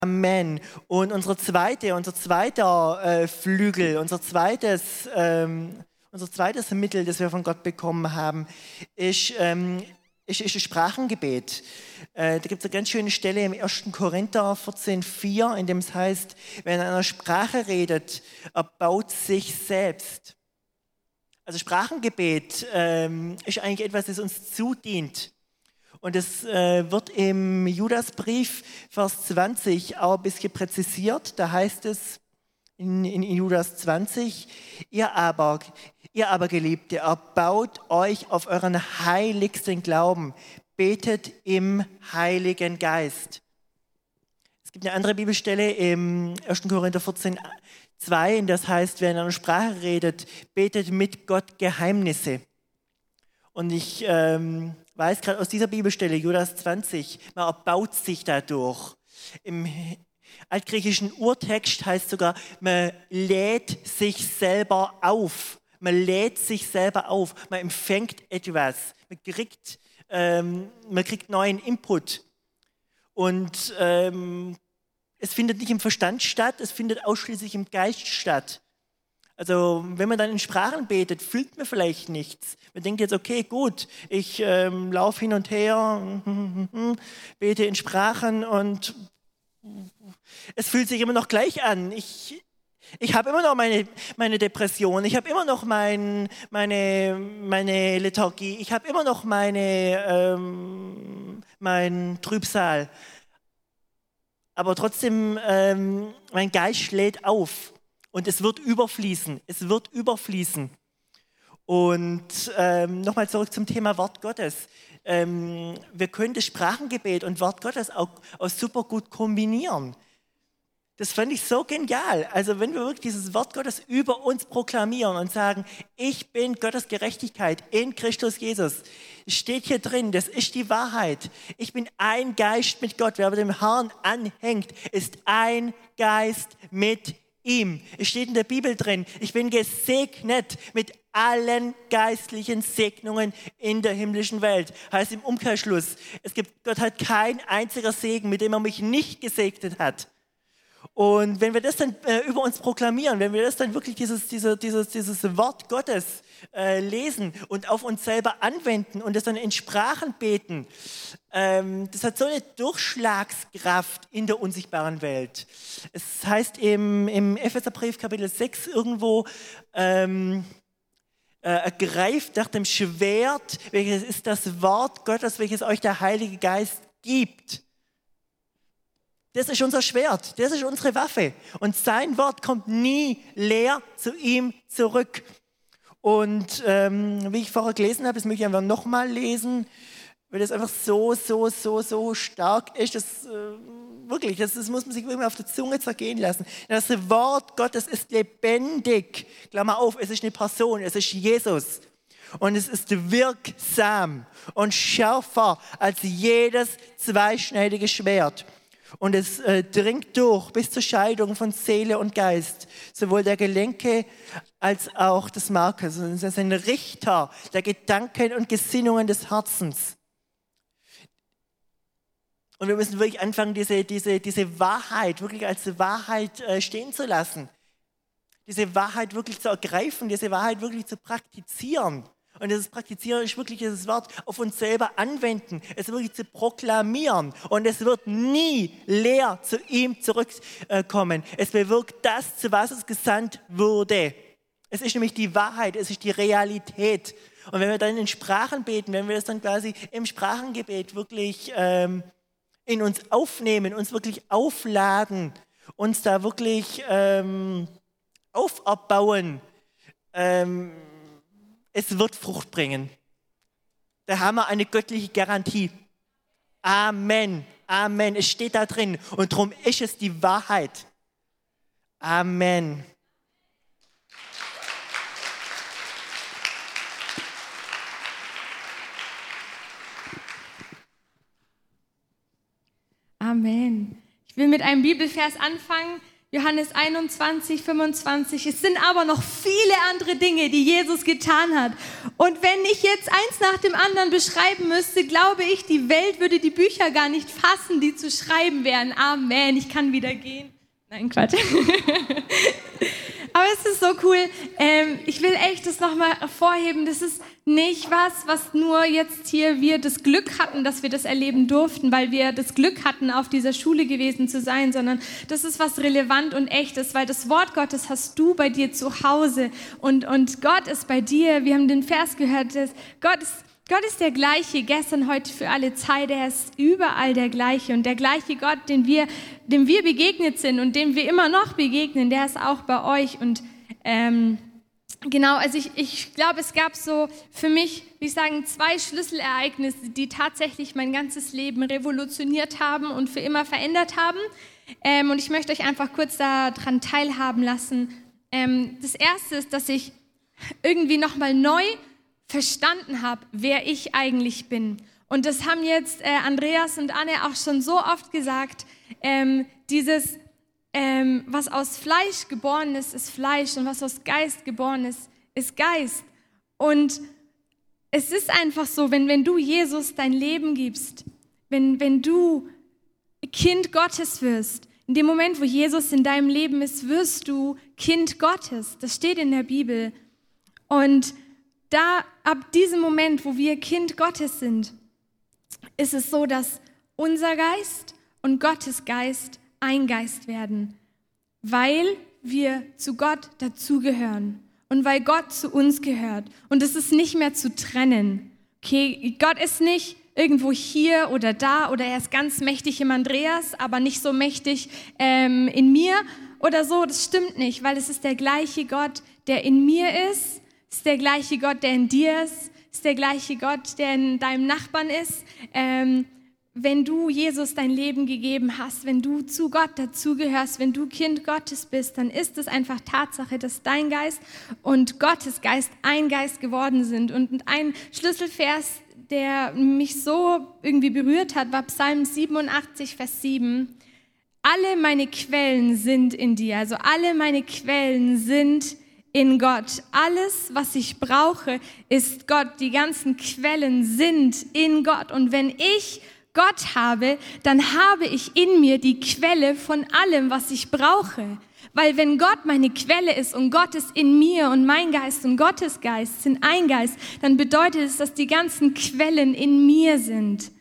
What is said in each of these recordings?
Amen. Und unser zweiter Flügel, unser zweites Mittel, das wir von Gott bekommen haben, ist das Sprachengebet. Da gibt es eine ganz schöne Stelle im 1. Korinther 14,4, in dem es heißt, wer in einer Sprache redet, erbaut sich selbst. Also Sprachengebet ist eigentlich etwas, das uns zudient. Und es wird im Judasbrief, Vers 20, auch ein bisschen präzisiert. Da heißt es in Judas 20, ihr aber Geliebte, erbaut euch auf euren heiligsten Glauben, betet im Heiligen Geist. Es gibt eine andere Bibelstelle im 1. Korinther 14,2, in das heißt, wer in einer Sprache redet, betet mit Gott Geheimnisse. Und ich weiß gerade aus dieser Bibelstelle, Judas 20, man erbaut sich dadurch. Im altgriechischen Urtext heißt sogar, man lädt sich selber auf. Man lädt sich selber auf. Man empfängt etwas. Man kriegt neuen Input. Und es findet nicht im Verstand statt, es findet ausschließlich im Geist statt. Also wenn man dann in Sprachen betet, fühlt man vielleicht nichts. Man denkt jetzt, okay, gut, ich laufe hin und her, bete in Sprachen und es fühlt sich immer noch gleich an. Ich habe immer noch meine Depression, ich habe immer noch meine Lethargie, ich habe immer noch mein Trübsal. Aber trotzdem, mein Geist schlägt auf. Und es wird überfließen. Und nochmal zurück zum Thema Wort Gottes. Wir können das Sprachengebet und Wort Gottes auch super gut kombinieren. Das fand ich so genial. Also wenn wir wirklich dieses Wort Gottes über uns proklamieren und sagen, ich bin Gottes Gerechtigkeit in Christus Jesus. Es steht hier drin, das ist die Wahrheit. Ich bin ein Geist mit Gott. Wer aber dem Herrn anhängt, ist ein Geist mit ihm. Es steht in der Bibel drin, ich bin gesegnet mit allen geistlichen Segnungen in der himmlischen Welt. Heißt im Umkehrschluss, Gott hat kein einziger Segen, mit dem er mich nicht gesegnet hat. Und wenn wir das dann über uns proklamieren, wenn wir das dann wirklich dieses Wort Gottes lesen und auf uns selber anwenden und das dann in Sprachen beten, das hat so eine Durchschlagskraft in der unsichtbaren Welt. Es heißt im Epheserbrief Kapitel 6 irgendwo, ergreift nach dem Schwert, welches ist das Wort Gottes, welches euch der Heilige Geist gibt. Das ist unser Schwert, das ist unsere Waffe. Und sein Wort kommt nie leer zu ihm zurück. Und wie ich vorher gelesen habe, das möchte ich einfach nochmal lesen, weil das einfach so stark ist. Das muss man sich wirklich auf der Zunge zergehen lassen. Das Wort Gottes ist lebendig. Klammer auf, es ist eine Person, es ist Jesus. Und es ist wirksam und schärfer als jedes zweischneidige Schwert. Und es dringt durch bis zur Scheidung von Seele und Geist, sowohl der Gelenke als auch des Markes. Und es ist ein Richter der Gedanken und Gesinnungen des Herzens. Und wir müssen wirklich anfangen, diese Wahrheit wirklich als Wahrheit stehen zu lassen. Diese Wahrheit wirklich zu ergreifen, diese Wahrheit wirklich zu praktizieren. Und dieses Praktizieren ist wirklich dieses Wort auf uns selber anwenden, es wirklich zu proklamieren. Und es wird nie leer zu ihm zurückkommen. Es bewirkt das, zu was es gesandt wurde. Es ist nämlich die Wahrheit, es ist die Realität. Und wenn wir dann in Sprachen beten, wenn wir das dann quasi im Sprachengebet wirklich in uns aufnehmen, uns wirklich aufladen, uns da wirklich auferbauen, es wird Frucht bringen. Da haben wir eine göttliche Garantie. Amen. Amen. Es steht da drin. Und darum ist es die Wahrheit. Amen. Amen. Ich will mit einem Bibelvers anfangen, Johannes 21, 25. Es sind aber noch viele andere Dinge, die Jesus getan hat. Und wenn ich jetzt eins nach dem anderen beschreiben müsste, glaube ich, die Welt würde die Bücher gar nicht fassen, die zu schreiben wären. Amen, ich kann wieder gehen. Nein, Quatsch. Aber es ist so cool. Ich will echt das nochmal hervorheben. Das ist nicht was nur jetzt hier wir das Glück hatten, dass wir das erleben durften, weil wir das Glück hatten, auf dieser Schule gewesen zu sein, sondern das ist was relevant und echtes, weil das Wort Gottes hast du bei dir zu Hause und Gott ist bei dir. Wir haben den Vers gehört, dass Gott ist der gleiche, gestern, heute, für alle Zeit. Er ist überall der gleiche. Und der gleiche Gott, dem wir begegnet sind und dem wir immer noch begegnen, der ist auch bei euch. Und genau, also ich glaube, es gab so für mich, wie ich sagen, 2 Schlüsselereignisse, die tatsächlich mein ganzes Leben revolutioniert haben und für immer verändert haben. Und ich möchte euch einfach kurz daran teilhaben lassen. Das erste ist, dass ich irgendwie nochmal neu verstanden habe, wer ich eigentlich bin. Und das haben jetzt Andreas und Anne auch schon so oft gesagt, was aus Fleisch geboren ist, ist Fleisch und was aus Geist geboren ist, ist Geist. Und es ist einfach so, wenn du Jesus dein Leben gibst, wenn du Kind Gottes wirst, in dem Moment, wo Jesus in deinem Leben ist, wirst du Kind Gottes. Das steht in der Bibel. Und ab diesem Moment, wo wir Kind Gottes sind, ist es so, dass unser Geist und Gottes Geist ein Geist werden, weil wir zu Gott dazugehören und weil Gott zu uns gehört. Und es ist nicht mehr zu trennen. Okay, Gott ist nicht irgendwo hier oder da oder er ist ganz mächtig im Andreas, aber nicht so mächtig in mir oder so. Das stimmt nicht, weil es ist der gleiche Gott, der in mir ist. Es ist der gleiche Gott, der in dir ist. Es ist der gleiche Gott, der in deinem Nachbarn ist. Wenn du Jesus dein Leben gegeben hast, wenn du zu Gott dazugehörst, wenn du Kind Gottes bist, dann ist es einfach Tatsache, dass dein Geist und Gottes Geist ein Geist geworden sind. Und ein Schlüsselvers, der mich so irgendwie berührt hat, war Psalm 87, Vers 7. Alle meine Quellen sind in dir, also alle meine Quellen sind in Gott. Alles, was ich brauche, ist Gott. Die ganzen Quellen sind in Gott. Und wenn ich Gott habe, dann habe ich in mir die Quelle von allem, was ich brauche. Weil wenn Gott meine Quelle ist und Gott ist in mir und mein Geist und Gottes Geist sind ein Geist, dann bedeutet es, dass die ganzen Quellen in mir sind.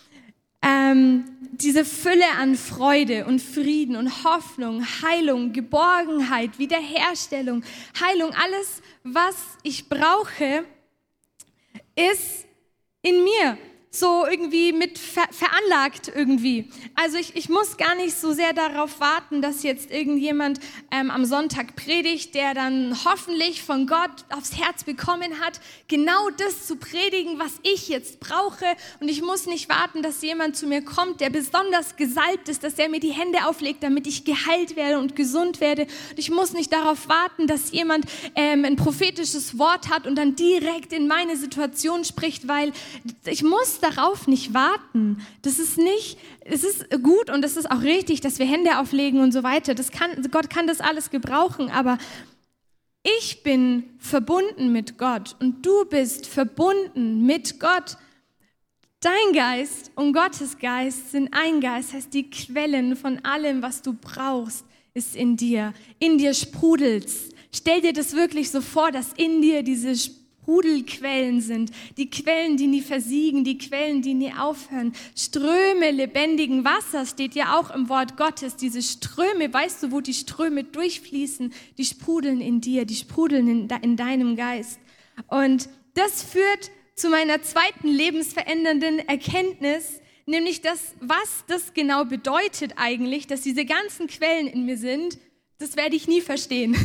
Diese Fülle an Freude und Frieden und Hoffnung, Heilung, Geborgenheit, Wiederherstellung, Heilung, alles, was ich brauche, ist in mir. So irgendwie mit veranlagt irgendwie. Also ich muss gar nicht so sehr darauf warten, dass jetzt irgendjemand am Sonntag predigt, der dann hoffentlich von Gott aufs Herz bekommen hat, genau das zu predigen, was ich jetzt brauche. Und ich muss nicht warten, dass jemand zu mir kommt, der besonders gesalbt ist, dass er mir die Hände auflegt, damit ich geheilt werde und gesund werde. Und ich muss nicht darauf warten, dass jemand ein prophetisches Wort hat und dann direkt in meine Situation spricht, weil ich muss darauf nicht warten. Es ist gut und es ist auch richtig, dass wir Hände auflegen und so weiter. Gott kann das alles gebrauchen, aber ich bin verbunden mit Gott und du bist verbunden mit Gott. Dein Geist und Gottes Geist sind ein Geist, das heißt, die Quellen von allem, was du brauchst, ist in dir. In dir sprudelt's. Stell dir das wirklich so vor, dass in dir diese Sprudelquellen sind, die Quellen, die nie versiegen, die Quellen, die nie aufhören. Ströme lebendigen Wassers steht ja auch im Wort Gottes. Diese Ströme, weißt du, wo die Ströme durchfließen? Die sprudeln in dir, die sprudeln in deinem Geist. Und das führt zu meiner zweiten lebensverändernden Erkenntnis, nämlich was das genau bedeutet eigentlich, dass diese ganzen Quellen in mir sind. Das werde ich nie verstehen.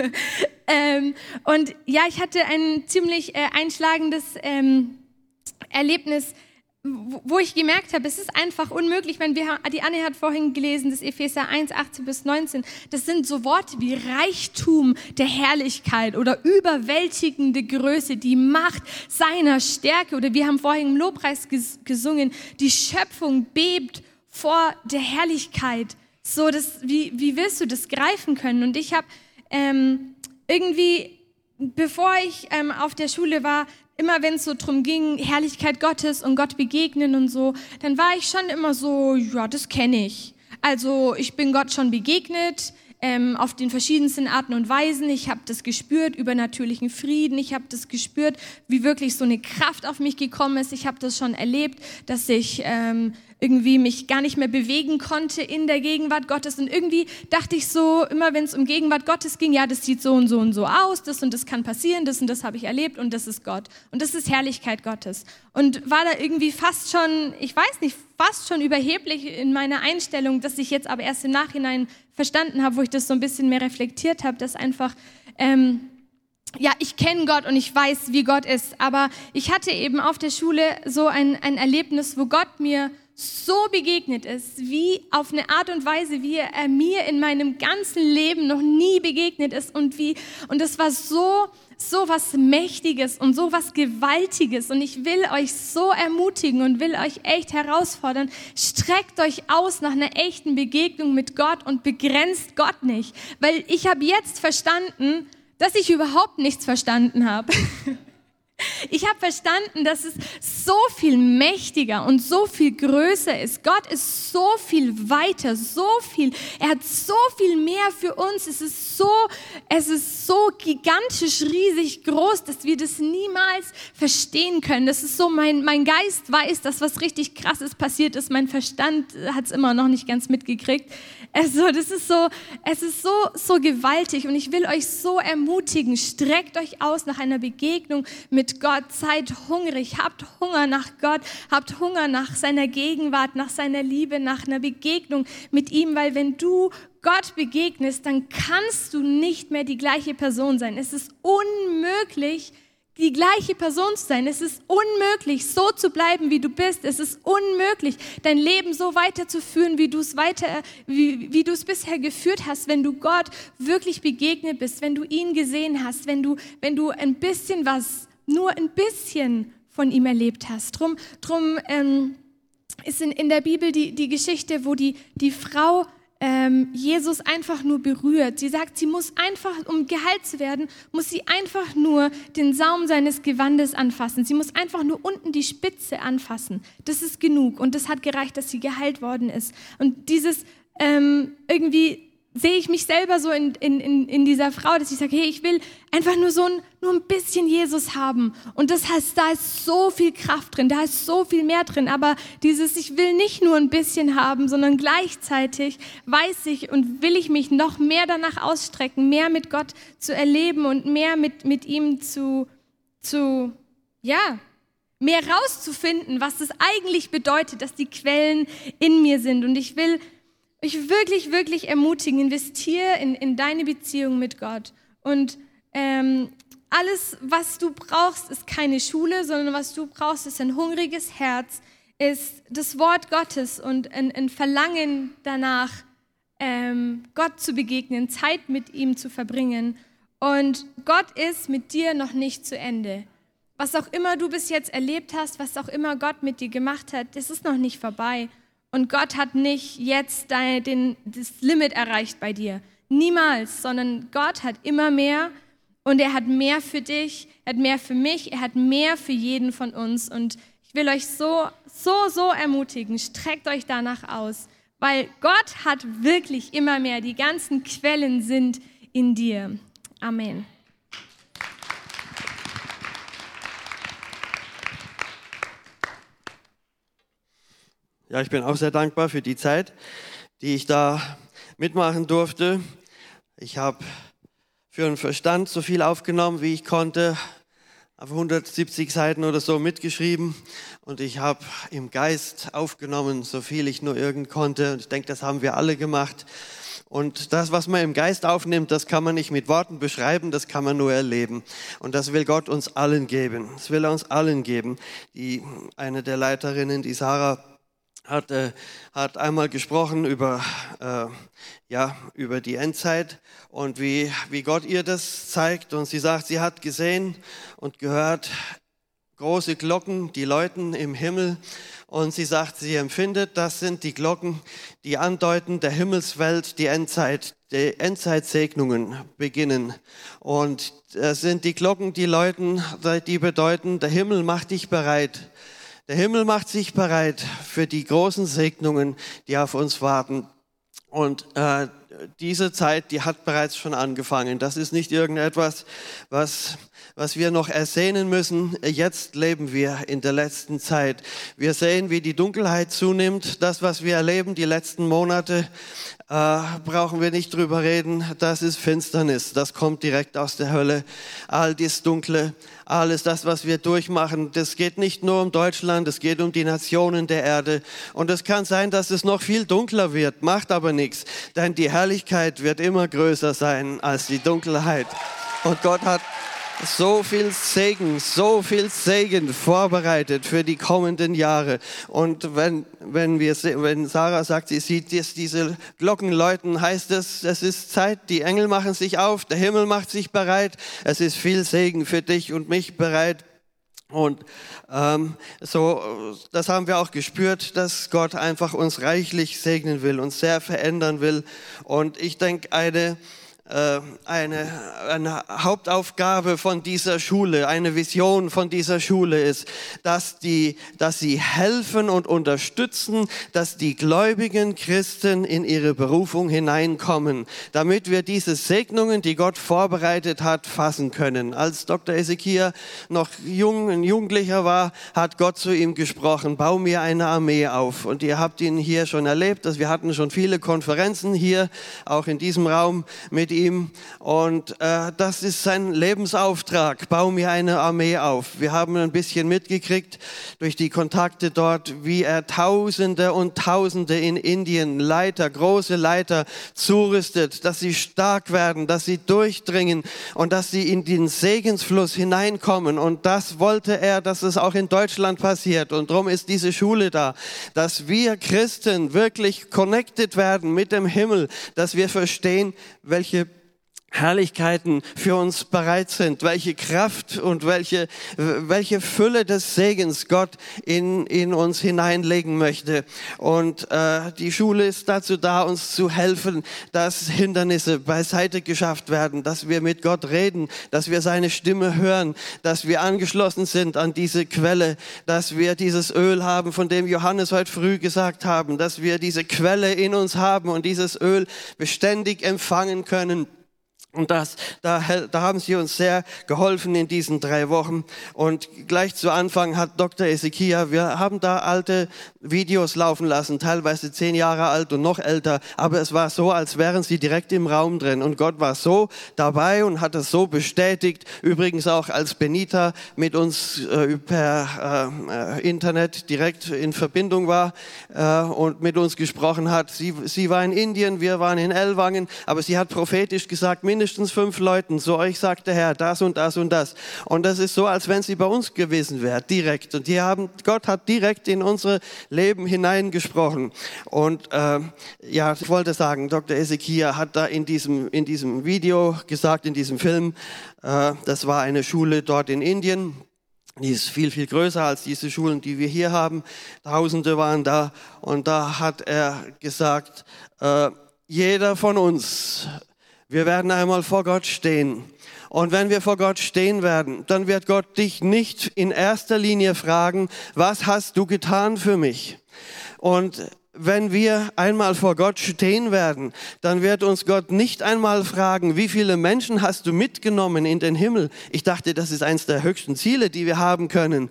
Und ja, ich hatte ein ziemlich einschlagendes Erlebnis, wo ich gemerkt habe, es ist einfach unmöglich, die Anne hat vorhin gelesen, das Epheser 1, 18 bis 19, das sind so Worte wie Reichtum der Herrlichkeit oder überwältigende Größe, die Macht seiner Stärke, oder wir haben vorhin im Lobpreis gesungen, die Schöpfung bebt vor der Herrlichkeit So, wie willst du das greifen können? Und ich habe irgendwie, bevor ich auf der Schule war, immer wenn es so drum ging, Herrlichkeit Gottes und Gott begegnen und so, dann war ich schon immer so, ja, das kenne ich. Also ich bin Gott schon begegnet, auf den verschiedensten Arten und Weisen. Ich habe das gespürt, übernatürlichen Frieden. Ich habe das gespürt, wie wirklich so eine Kraft auf mich gekommen ist. Ich habe das schon erlebt, dass ich irgendwie mich gar nicht mehr bewegen konnte in der Gegenwart Gottes. Und irgendwie dachte ich so, immer wenn es um Gegenwart Gottes ging, ja, das sieht so und so und so aus, das und das kann passieren, das und das habe ich erlebt und das ist Gott. Und das ist Herrlichkeit Gottes. Und war da irgendwie fast schon, ich weiß nicht, fast schon überheblich in meiner Einstellung, dass ich jetzt aber erst im Nachhinein verstanden habe, wo ich das so ein bisschen mehr reflektiert habe, dass einfach, ja, ich kenne Gott und ich weiß, wie Gott ist. Aber ich hatte eben auf der Schule so ein Erlebnis, wo Gott mir so begegnet ist, wie auf eine Art und Weise, wie er mir in meinem ganzen Leben noch nie begegnet ist und es war so was Mächtiges und so was Gewaltiges und ich will euch so ermutigen und will euch echt herausfordern, streckt euch aus nach einer echten Begegnung mit Gott und begrenzt Gott nicht, weil ich habe jetzt verstanden, dass ich überhaupt nichts verstanden habe. Ich habe verstanden, dass es so viel mächtiger und so viel größer ist. Gott ist so viel weiter, er hat so viel mehr für uns. Es ist so gigantisch, riesig groß, dass wir das niemals verstehen können. Das ist so, mein Geist weiß, dass was richtig Krasses passiert ist. Mein Verstand hat es immer noch nicht ganz mitgekriegt. Also, es ist so gewaltig und ich will euch so ermutigen, streckt euch aus nach einer Begegnung mit Gott, seid hungrig, habt Hunger nach Gott, habt Hunger nach seiner Gegenwart, nach seiner Liebe, nach einer Begegnung mit ihm, weil wenn du Gott begegnest, dann kannst du nicht mehr die gleiche Person sein. Es ist unmöglich, die gleiche Person zu sein. Es ist unmöglich, so zu bleiben, wie du bist. Es ist unmöglich, dein Leben so weiterzuführen, wie du es bisher geführt hast, wenn du Gott wirklich begegnet bist, wenn du ihn gesehen hast, wenn du nur ein bisschen von ihm erlebt hast. Drum ist in der Bibel die Geschichte, wo die Frau Jesus einfach nur berührt. Sie sagt, sie muss einfach, um geheilt zu werden, muss sie einfach nur den Saum seines Gewandes anfassen. Sie muss einfach nur unten die Spitze anfassen. Das ist genug und das hat gereicht, dass sie geheilt worden ist. Und dieses irgendwie sehe ich mich selber so in dieser Frau, dass ich sage, hey, ich will einfach nur ein bisschen Jesus haben. Und das heißt, da ist so viel Kraft drin, da ist so viel mehr drin. Aber ich will nicht nur ein bisschen haben, sondern gleichzeitig weiß ich und will ich mich noch mehr danach ausstrecken, mehr mit Gott zu erleben und mehr mit ihm mehr rauszufinden, was es eigentlich bedeutet, dass die Quellen in mir sind. Und ich will euch wirklich, wirklich ermutigen, investiere in deine Beziehung mit Gott. Und alles, was du brauchst, ist keine Schule, sondern was du brauchst, ist ein hungriges Herz, ist das Wort Gottes und ein Verlangen danach, Gott zu begegnen, Zeit mit ihm zu verbringen. Und Gott ist mit dir noch nicht zu Ende. Was auch immer du bis jetzt erlebt hast, was auch immer Gott mit dir gemacht hat, das ist noch nicht vorbei. Und Gott hat nicht jetzt das Limit erreicht bei dir. Niemals, sondern Gott hat immer mehr und er hat mehr für dich, er hat mehr für mich, er hat mehr für jeden von uns. Und ich will euch so ermutigen, streckt euch danach aus, weil Gott hat wirklich immer mehr. Die ganzen Quellen sind in dir. Amen. Ja, ich bin auch sehr dankbar für die Zeit, die ich da mitmachen durfte. Ich habe für den Verstand so viel aufgenommen, wie ich konnte, auf 170 Seiten oder so mitgeschrieben und ich habe im Geist aufgenommen, so viel ich nur irgend konnte. Und ich denke, das haben wir alle gemacht. Und das, was man im Geist aufnimmt, das kann man nicht mit Worten beschreiben, das kann man nur erleben. Und das will Gott uns allen geben. Das will er uns allen geben. Eine der Leiterinnen, die Sarah, hat einmal gesprochen über die Endzeit und wie Gott ihr das zeigt. Und sie sagt, sie hat gesehen und gehört, große Glocken, die läuten im Himmel. Und sie sagt, sie empfindet, das sind die Glocken, die andeuten, der Himmelswelt, die Endzeitsegnungen beginnen. Und das sind die Glocken, die läuten, die bedeuten, der Himmel macht dich bereit. Der Himmel macht sich bereit für die großen Segnungen, die auf uns warten. Und diese Zeit, die hat bereits schon angefangen. Das ist nicht irgendetwas, was wir noch ersehnen müssen. Jetzt leben wir in der letzten Zeit. Wir sehen, wie die Dunkelheit zunimmt. Das, was wir erleben, die letzten Monate, brauchen wir nicht drüber reden. Das ist Finsternis. Das kommt direkt aus der Hölle. All das Dunkle, alles das, was wir durchmachen, das geht nicht nur um Deutschland, es geht um die Nationen der Erde. Und es kann sein, dass es noch viel dunkler wird, macht aber nichts. Denn die Herrlichkeit wird immer größer sein als die Dunkelheit. Und Gott hat so viel Segen vorbereitet für die kommenden Jahre. Und wenn Sarah sagt, sie sieht diese Glocken läuten, heißt es ist Zeit, die Engel machen sich auf, der Himmel macht sich bereit, es ist viel Segen für dich und mich bereit. Und das haben wir auch gespürt, dass Gott einfach uns reichlich segnen will, uns sehr verändern will. Und ich denke, eine Hauptaufgabe von dieser Schule, eine Vision von dieser Schule ist, dass sie helfen und unterstützen, dass die gläubigen Christen in ihre Berufung hineinkommen, damit wir diese Segnungen, die Gott vorbereitet hat, fassen können. Als Dr. Ezekiel noch ein Jugendlicher war, hat Gott zu ihm gesprochen, bau mir eine Armee auf. Und ihr habt ihn hier schon erlebt, dass wir hatten schon viele Konferenzen hier, auch in diesem Raum mit ihm, und das ist sein Lebensauftrag, bau mir eine Armee auf. Wir haben ein bisschen mitgekriegt durch die Kontakte dort, wie er Tausende und Tausende in Indien, große Leiter zurüstet, dass sie stark werden, dass sie durchdringen und dass sie in den Segensfluss hineinkommen. Und das wollte er, dass es auch in Deutschland passiert. Und darum ist diese Schule da, dass wir Christen wirklich connected werden mit dem Himmel, dass wir verstehen, welche Herrlichkeiten für uns bereit sind, welche Kraft und welche Fülle des Segens Gott in uns hineinlegen möchte. Und die Schule ist dazu da, uns zu helfen, dass Hindernisse beiseite geschafft werden, dass wir mit Gott reden, dass wir seine Stimme hören, dass wir angeschlossen sind an diese Quelle, dass wir dieses Öl haben, von dem Johannes heute früh gesagt haben, dass wir diese Quelle in uns haben und dieses Öl beständig empfangen können. Und da haben sie uns sehr geholfen in diesen 3 Wochen. Und gleich zu Anfang hat Dr. Ezekiel, wir haben da alte Videos laufen lassen, teilweise 10 Jahre alt und noch älter. Aber es war so, als wären sie direkt im Raum drin. Und Gott war so dabei und hat es so bestätigt. Übrigens auch als Benita mit uns per Internet direkt in Verbindung war und mit uns gesprochen hat. Sie war in Indien, wir waren in Ellwangen. Aber sie hat prophetisch gesagt, mindestens 5 Leuten, so euch sagt der Herr, das und das und das. Und das ist so, als wenn sie bei uns gewesen wäre, direkt. Und Gott hat direkt in unsere Leben hineingesprochen. Und ich wollte sagen, Dr. Ezekiel hat da in diesem Video gesagt, in diesem Film, das war eine Schule dort in Indien. Die ist viel, viel größer als diese Schulen, die wir hier haben. Tausende waren da. Und da hat er gesagt, jeder von uns, wir werden einmal vor Gott stehen. Und wenn wir vor Gott stehen werden, dann wird Gott dich nicht in erster Linie fragen, was hast du getan für mich? Und wenn wir einmal vor Gott stehen werden, dann wird uns Gott nicht einmal fragen, wie viele Menschen hast du mitgenommen in den Himmel? Ich dachte, das ist eines der höchsten Ziele, die wir haben können.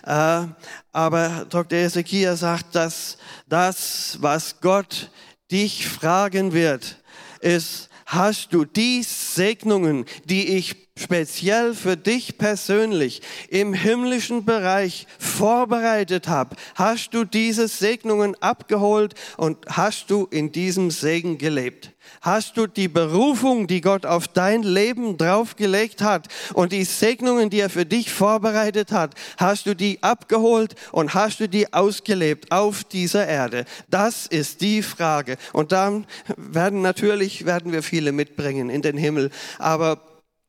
Aber Dr. Ezekiel sagt, dass das, was Gott dich fragen wird, ist, hast du die Segnungen, die ich speziell für dich persönlich im himmlischen Bereich vorbereitet habe, hast du diese Segnungen abgeholt und hast du in diesem Segen gelebt? Hast du die Berufung, die Gott auf dein Leben draufgelegt hat und die Segnungen, die er für dich vorbereitet hat, hast du die abgeholt und hast du die ausgelebt auf dieser Erde? Das ist die Frage. Und dann werden wir viele mitbringen in den Himmel. Aber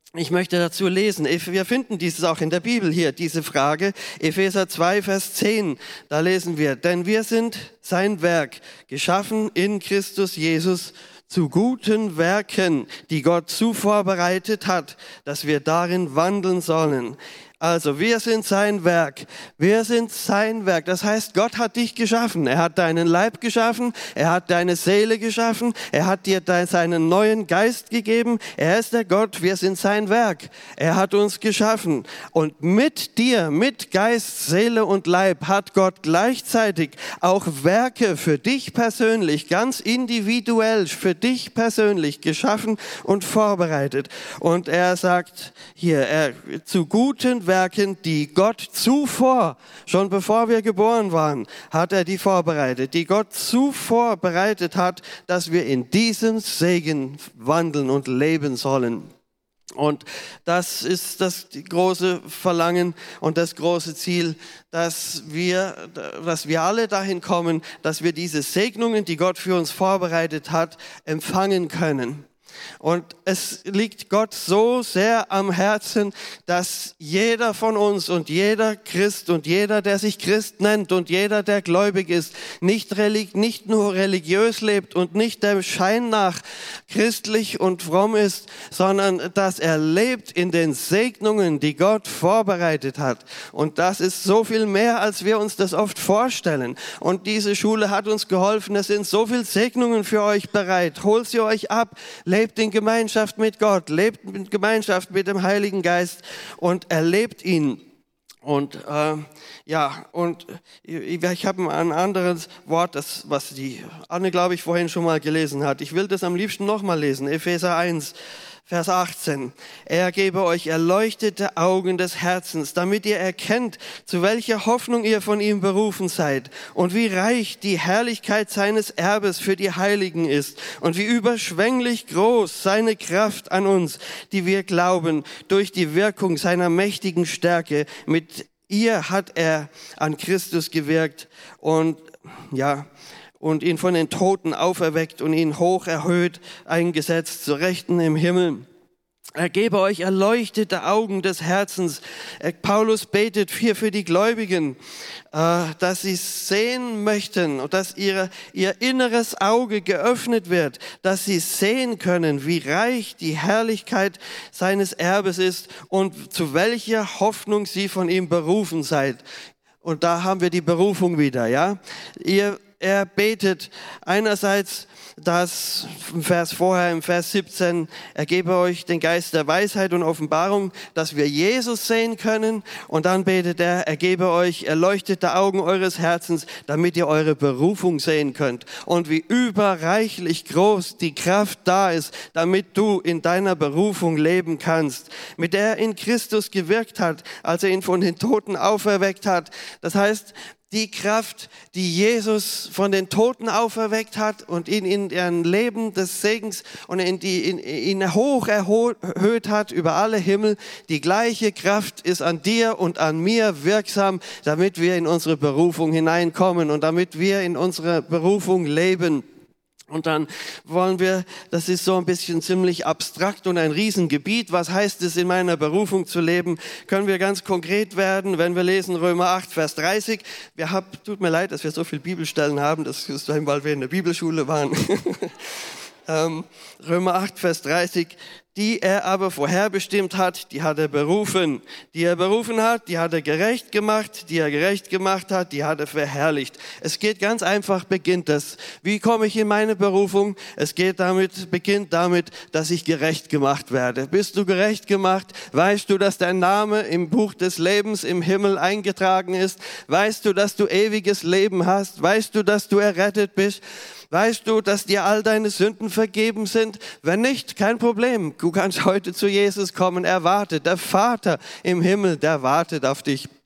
Ich möchte dazu lesen. Wir finden dieses auch in der Bibel hier, diese Frage. Epheser 2, Vers 10, da lesen wir, denn wir sind sein Werk, geschaffen in Christus Jesus zu guten Werken, die Gott zuvor bereitet hat, dass wir darin wandeln sollen. Also, wir sind sein Werk. Wir sind sein Werk. Das heißt, Gott hat dich geschaffen. Er hat deinen Leib geschaffen. Er hat deine Seele geschaffen. Er hat dir seinen neuen Geist gegeben. Er ist der Gott. Wir sind sein Werk. Er hat uns geschaffen. Und mit dir, mit Geist, Seele und Leib hat Gott gleichzeitig auch Werke für dich persönlich, ganz individuell für dich persönlich geschaffen und vorbereitet. Und er sagt hier, zu guten Werken, die Gott zuvor, schon bevor wir geboren waren, hat er die vorbereitet, die Gott zuvor bereitet hat, dass wir in diesem Segen wandeln und leben sollen. Und das ist das große Verlangen und das große Ziel, dass wir alle dahin kommen, dass wir diese Segnungen, die Gott für uns vorbereitet hat, empfangen können. Und es liegt Gott so sehr am Herzen, dass jeder von uns und jeder Christ und jeder, der sich Christ nennt und jeder, der gläubig ist, nicht nur religiös lebt und nicht dem Schein nach christlich und fromm ist, sondern dass er lebt in den Segnungen, die Gott vorbereitet hat. Und das ist so viel mehr, als wir uns das oft vorstellen. Und diese Schule hat uns geholfen. Es sind so viele Segnungen für euch bereit. Holt sie euch ab, lebt in Gemeinschaft mit Gott, lebt in Gemeinschaft mit dem Heiligen Geist und erlebt ihn. Und ich habe ein anderes Wort, was die Anne, glaube ich, vorhin schon mal gelesen hat. Ich will das am liebsten nochmal lesen. Epheser 1, Vers 18. Er gebe euch erleuchtete Augen des Herzens, damit ihr erkennt, zu welcher Hoffnung ihr von ihm berufen seid und wie reich die Herrlichkeit seines Erbes für die Heiligen ist und wie überschwänglich groß seine Kraft an uns, die wir glauben, durch die Wirkung seiner mächtigen Stärke. Mit ihr hat er an Christus gewirkt und ihn von den Toten auferweckt und ihn hoch erhöht, eingesetzt, zu Rechten im Himmel. Er gebe euch erleuchtete Augen des Herzens. Paulus betet hier für die Gläubigen, dass sie sehen möchten und dass ihr inneres Auge geöffnet wird, dass sie sehen können, wie reich die Herrlichkeit seines Erbes ist und zu welcher Hoffnung sie von ihm berufen seid. Und da haben wir die Berufung wieder, ja. Er betet einerseits, dass im Vers 17, er gebe euch den Geist der Weisheit und Offenbarung, dass wir Jesus sehen können. Und dann betet er gebe euch erleuchtete Augen eures Herzens, damit ihr eure Berufung sehen könnt. Und wie überreichlich groß die Kraft da ist, damit du in deiner Berufung leben kannst, mit der er in Christus gewirkt hat, als er ihn von den Toten auferweckt hat. Das heißt, die Kraft, die Jesus von den Toten auferweckt hat und ihn in ein Leben des Segens und ihn hoch erhöht hat über alle Himmel, die gleiche Kraft ist an dir und an mir wirksam, damit wir in unsere Berufung hineinkommen und damit wir in unserer Berufung leben. Und dann wollen wir, das ist so ein bisschen ziemlich abstrakt und ein Riesengebiet. Was heißt es, in meiner Berufung zu leben? Können wir ganz konkret werden, wenn wir lesen Römer 8, Vers 30. Tut mir leid, dass wir so viele Bibelstellen haben, das ist, weil wir in der Bibelschule waren. Römer 8, Vers 30. Die er aber vorherbestimmt hat, die hat er berufen. Die er berufen hat, die hat er gerecht gemacht. Die er gerecht gemacht hat, die hat er verherrlicht. Es geht ganz einfach, beginnt das. Wie komme ich in meine Berufung? Es beginnt damit, dass ich gerecht gemacht werde. Bist du gerecht gemacht? Weißt du, dass dein Name im Buch des Lebens im Himmel eingetragen ist? Weißt du, dass du ewiges Leben hast? Weißt du, dass du errettet bist? Weißt du, dass dir all deine Sünden vergeben sind? Wenn nicht, kein Problem. Du kannst heute zu Jesus kommen. Er wartet. Der Vater im Himmel, der wartet auf dich.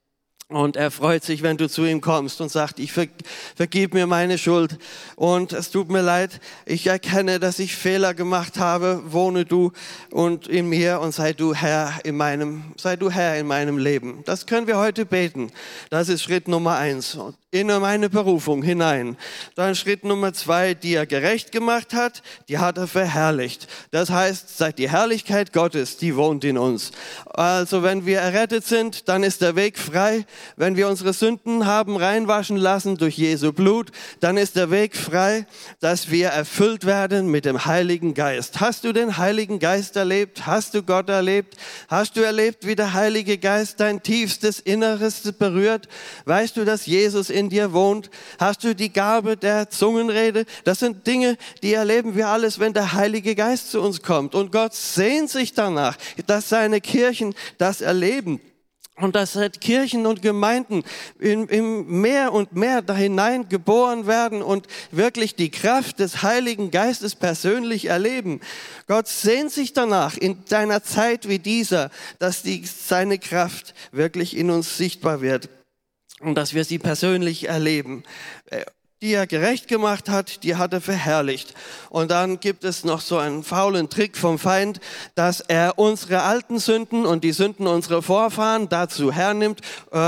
Und er freut sich, wenn du zu ihm kommst und sagst, vergib mir meine Schuld und es tut mir leid, ich erkenne, dass ich Fehler gemacht habe, wohne du und in mir und sei du Herr in meinem Leben. Das können wir heute beten. Das ist Schritt Nummer 1. In meine Berufung hinein. Dann Schritt Nummer 2, die er gerecht gemacht hat, die hat er verherrlicht. Das heißt, seit die Herrlichkeit Gottes, die wohnt in uns. Also wenn wir errettet sind, dann ist der Weg frei. Wenn wir unsere Sünden haben reinwaschen lassen durch Jesu Blut, dann ist der Weg frei, dass wir erfüllt werden mit dem Heiligen Geist. Hast du den Heiligen Geist erlebt? Hast du Gott erlebt? Hast du erlebt, wie der Heilige Geist dein tiefstes Inneres berührt? Weißt du, dass Jesus in dir wohnt? Hast du die Gabe der Zungenrede? Das sind Dinge, die erleben wir alles, wenn der Heilige Geist zu uns kommt. Und Gott sehnt sich danach, dass seine Kirchen das erleben. Und dass Kirchen und Gemeinden im mehr und mehr da hinein geboren werden und wirklich die Kraft des Heiligen Geistes persönlich erleben. Gott sehnt sich danach in einer Zeit wie dieser, dass seine Kraft wirklich in uns sichtbar wird. Und dass wir sie persönlich erleben. Die er gerecht gemacht hat, die hat er verherrlicht. Und dann gibt es noch so einen faulen Trick vom Feind, dass er unsere alten Sünden und die Sünden unserer Vorfahren dazu hernimmt,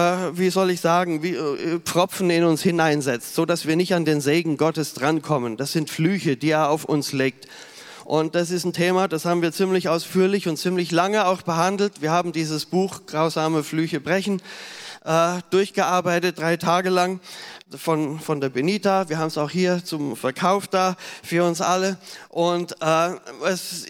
wie Pfropfen in uns hineinsetzt, so dass wir nicht an den Segen Gottes drankommen. Das sind Flüche, die er auf uns legt. Und das ist ein Thema, das haben wir ziemlich ausführlich und ziemlich lange auch behandelt. Wir haben dieses Buch Grausame Flüche brechen durchgearbeitet, 3 Tage lang von der Benita. Wir haben es auch hier zum Verkauf da für uns alle. Und es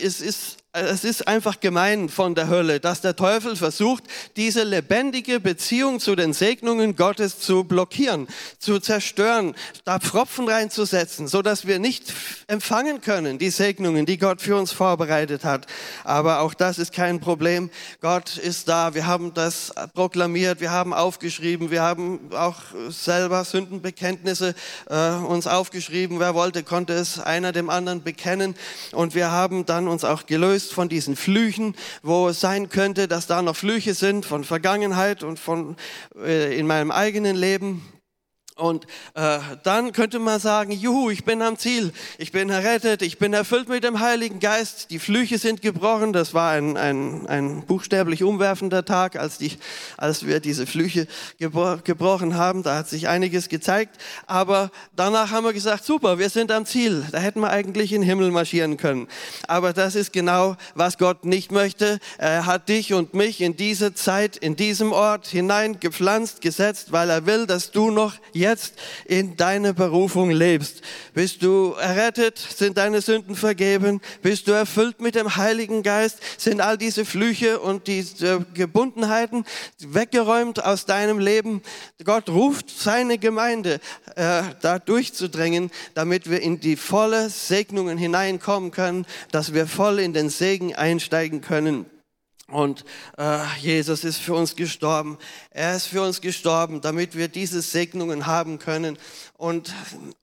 ist einfach gemein von der Hölle, dass der Teufel versucht, diese lebendige Beziehung zu den Segnungen Gottes zu blockieren, zu zerstören, da Pfropfen reinzusetzen, so dass wir nicht empfangen können, die Segnungen, die Gott für uns vorbereitet hat. Aber auch das ist kein Problem. Gott ist da. Wir haben das proklamiert, wir haben aufgeschrieben, wir haben auch selber Sündenbekenntnisse uns aufgeschrieben. Wer wollte, konnte es einer dem anderen bekennen. Und wir haben dann uns auch gelöst von diesen Flüchen, wo es sein könnte, dass da noch Flüche sind von Vergangenheit und von in meinem eigenen Leben. Und dann könnte man sagen, juhu, ich bin am Ziel, ich bin errettet, ich bin erfüllt mit dem Heiligen Geist, die Flüche sind gebrochen. Das war ein buchstäblich umwerfender Tag, als wir diese Flüche gebrochen haben. Da hat sich einiges gezeigt, aber danach haben wir gesagt, super, wir sind am Ziel. Da hätten wir eigentlich in den Himmel marschieren können. Aber das ist genau, was Gott nicht möchte. Er hat dich und mich in diese Zeit, in diesem Ort hineingepflanzt, gesetzt, weil er will, dass du noch jetzt in deine Berufung lebst. Bist du errettet? Sind deine Sünden vergeben? Bist du erfüllt mit dem Heiligen Geist? Sind all diese Flüche und diese Gebundenheiten weggeräumt aus deinem Leben? Gott ruft seine Gemeinde, da durchzudringen, damit wir in die volle Segnungen hineinkommen können, dass wir voll in den Segen einsteigen können. Und Jesus ist für uns gestorben. Er ist für uns gestorben, damit wir diese Segnungen haben können. Und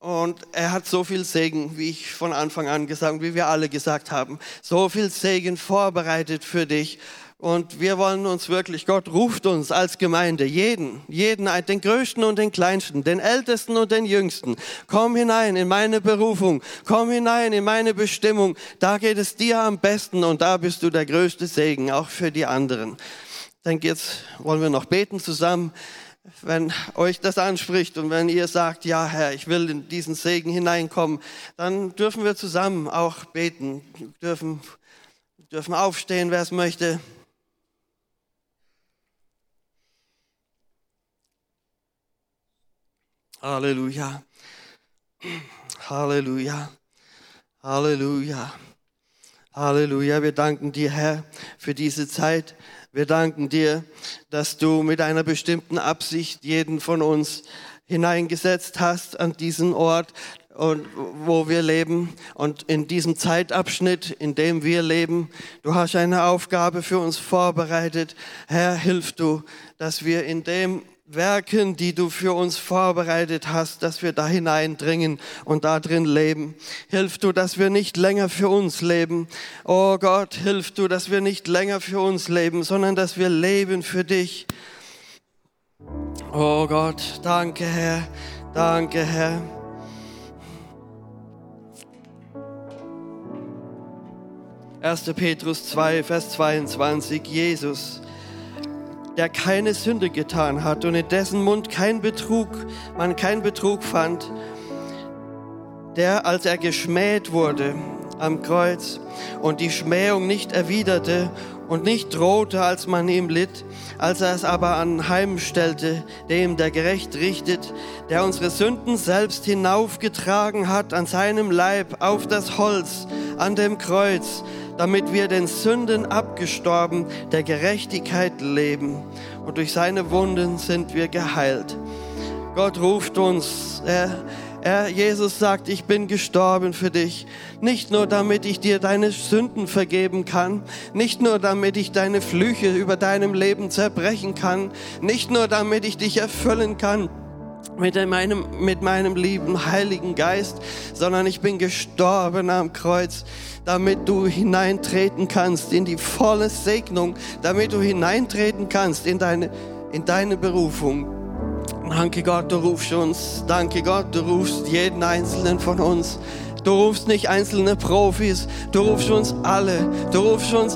er hat so viel Segen, wie ich von Anfang an gesagt, wie wir alle gesagt haben, so viel Segen vorbereitet für dich. Und wir wollen uns wirklich, Gott ruft uns als Gemeinde, jeden, den Größten und den Kleinsten, den Ältesten und den Jüngsten. Komm hinein in meine Berufung, komm hinein in meine Bestimmung. Da geht es dir am besten und da bist du der größte Segen, auch für die anderen. Ich denke, jetzt wollen wir noch beten zusammen. Wenn euch das anspricht und wenn ihr sagt, ja Herr, ich will in diesen Segen hineinkommen, dann dürfen wir zusammen auch beten, dürfen aufstehen, wer es möchte. Halleluja, Halleluja, Halleluja, Halleluja. Wir danken dir, Herr, für diese Zeit. Wir danken dir, dass du mit einer bestimmten Absicht jeden von uns hineingesetzt hast an diesen Ort, und wo wir leben und in diesem Zeitabschnitt, in dem wir leben. Du hast eine Aufgabe für uns vorbereitet. Herr, hilf du, dass wir in dem Werken, die du für uns vorbereitet hast, dass wir da hineindringen und da drin leben. Hilf du, dass wir nicht länger für uns leben. Oh Gott, hilf du, dass wir nicht länger für uns leben, sondern dass wir leben für dich. Oh Gott, danke Herr, danke Herr. Erster Petrus 2, Vers 22, Jesus, der keine Sünde getan hat und in dessen Mund man kein Betrug fand, der, als er geschmäht wurde am Kreuz und die Schmähung nicht erwiderte und nicht drohte, als man ihm litt, als er es aber anheimstellte, dem, der gerecht richtet, der unsere Sünden selbst hinaufgetragen hat an seinem Leib auf das Holz, an dem Kreuz, damit wir den Sünden abgestorben, der Gerechtigkeit leben. Und durch seine Wunden sind wir geheilt. Gott ruft uns, Jesus sagt, ich bin gestorben für dich. Nicht nur, damit ich dir deine Sünden vergeben kann, nicht nur, damit ich deine Flüche über deinem Leben zerbrechen kann, nicht nur, damit ich dich erfüllen kann mit meinem lieben Heiligen Geist, sondern ich bin gestorben am Kreuz, damit du hineintreten kannst in die volle Segnung, damit du hineintreten kannst in deine Berufung. Danke Gott, du rufst uns. Danke Gott, du rufst jeden Einzelnen von uns. Du rufst nicht einzelne Profis, du rufst uns alle, du rufst uns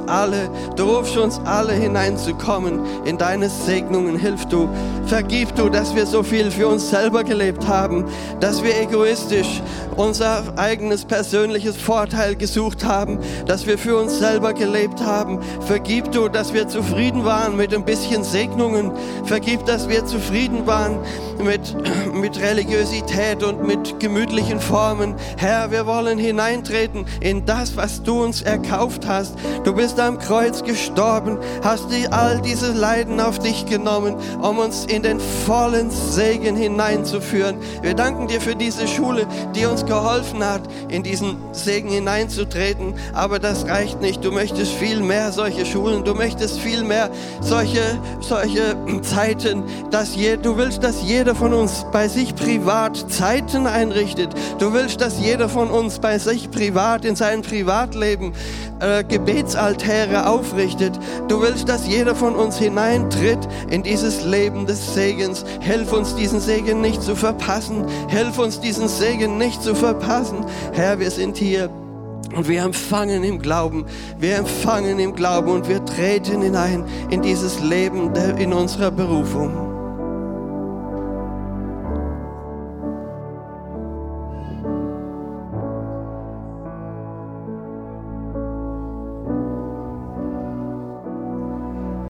alle hineinzukommen in deine Segnungen. Hilf du, vergib du, dass wir so viel für uns selber gelebt haben, dass wir egoistisch unser eigenes persönliches Vorteil gesucht haben, dass wir für uns selber gelebt haben. Vergib du, dass wir zufrieden waren mit ein bisschen Segnungen. Vergib, dass wir zufrieden waren mit Religiosität und mit gemütlichen Formen. Herr, wir wollen hineintreten in das, was du uns erkauft hast. Du bist am Kreuz gestorben, hast all diese Leiden auf dich genommen, um uns in den vollen Segen hineinzuführen. Wir danken dir für diese Schule, die uns geholfen hat, in diesen Segen hineinzutreten. Aber das reicht nicht. Du möchtest viel mehr solche Schulen. Du möchtest viel mehr solche Zeiten. Du willst, dass jeder von uns bei sich privat Zeiten einrichtet. Du willst, dass jeder von uns bei sich privat in sein Privatleben Gebetsaltäre aufrichtet. Du willst, dass jeder von uns hineintritt in dieses Leben des Segens. Hilf uns, diesen Segen nicht zu verpassen. Hilf uns, diesen Segen nicht zu verpassen. Herr, wir sind hier und wir empfangen im Glauben. Wir empfangen im Glauben und wir treten hinein in dieses Leben in unserer Berufung.